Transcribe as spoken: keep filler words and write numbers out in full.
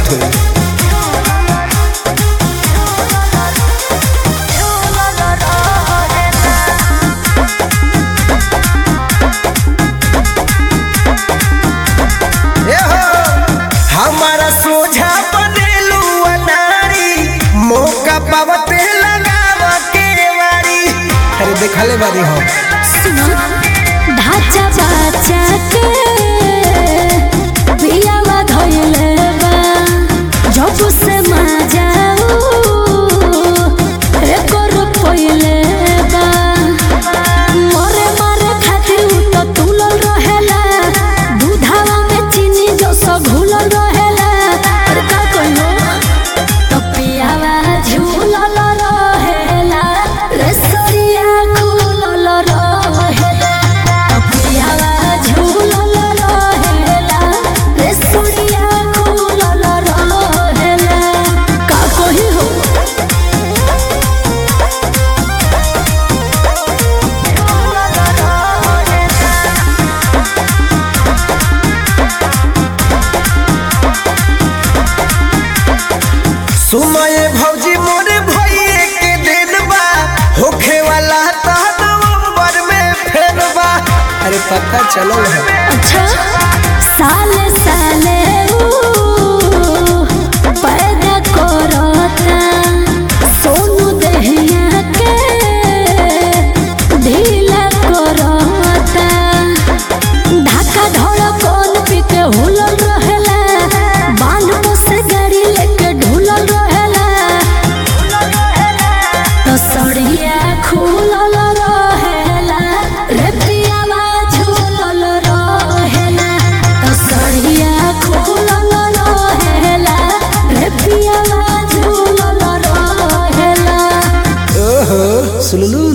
बात हुई। हमारा सोझा बनेलू अनारी मौका पावते लगावा के वारी। अरे देखले बारी हो सुनो ढाचा बाचा के बियावा धइले बा जब से मजाऊ एकर पहिले बा मरे मारे खातिर तो तुलल रहेला दूधावा में चीनी जो सो घुलल रहेला और का कहियो तो पियावा झूलल रहेला रे सरिया खुलल रहेला तो पियावा झूलल रहेला रे सरिया खुलल रहेला का कहियो सुमय भौजी मोरे भइए के दिन बा होखे वाला ता नवंबर में फेर बा। अरे पता चलो है अच्छा साले साले ऊ पैदा करता सोनू दहिया के ढीला करता ढाका धड़कन पी के हुलल रहेला बांध को से गाड़ी लेके ढुलल रहेला तो सड़िया खुलल रहेला रे पियावा झूलल रहेला तो सड़िया खुलल रहेला रे पियावा झूलल रहेला। ओहो सुललू